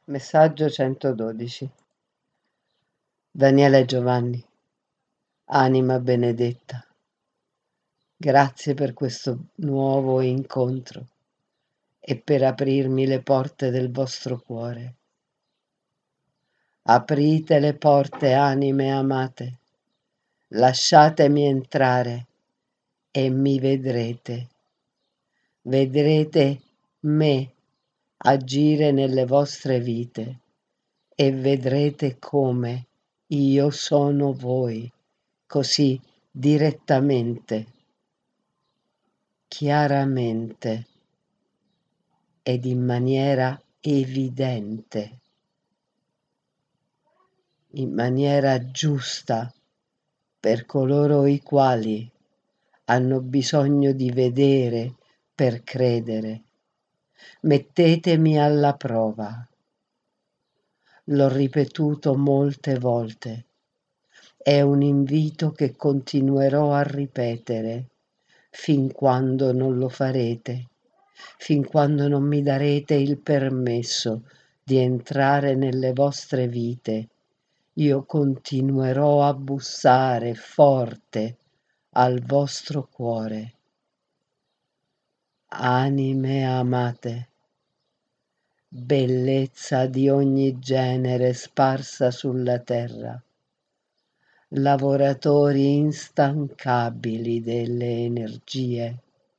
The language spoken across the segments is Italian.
Messaggio 112. Daniela e Giovanni, anima benedetta, grazie per questo nuovo incontro e per aprirmi le porte del vostro cuore. Aprite le porte, anime amate, lasciatemi entrare e mi vedrete. Vedrete me agire nelle vostre vite e vedrete come io sono voi, così direttamente, chiaramente ed in maniera evidente, in maniera giusta per coloro i quali hanno bisogno di vedere per credere. Mettetemi alla prova. L'ho ripetuto molte volte. È un invito che continuerò a ripetere fin quando non lo farete, fin quando non mi darete il permesso di entrare nelle vostre vite. Io continuerò a bussare forte al vostro cuore. Anime amate, bellezza di ogni genere sparsa sulla terra, lavoratori instancabili delle energie,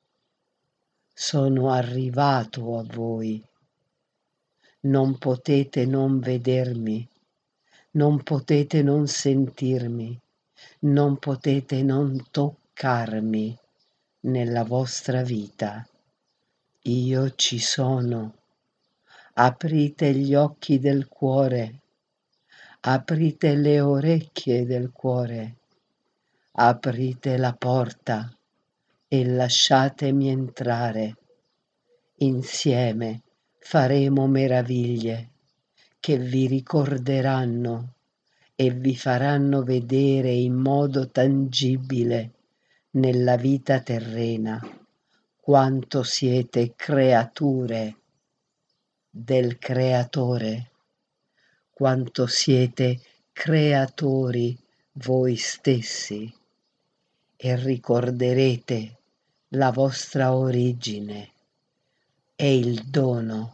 sono arrivato a voi. Non potete non vedermi, non potete non sentirmi, non potete non toccarmi nella vostra vita. Io ci sono. Aprite gli occhi del cuore, aprite le orecchie del cuore, aprite la porta e lasciatemi entrare. Insieme faremo meraviglie che vi ricorderanno e vi faranno vedere in modo tangibile nella vita terrena quanto siete creature del Creatore, quanto siete creatori voi stessi e ricorderete la vostra origine e il dono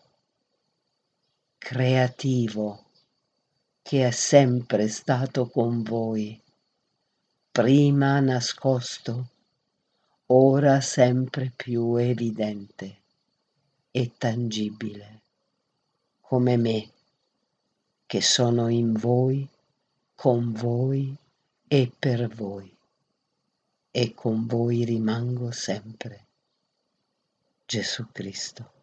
creativo che è sempre stato con voi, prima nascosto, ora sempre più evidente e tangibile, come me, che sono in voi, con voi e per voi, e con voi rimango sempre. Gesù Cristo.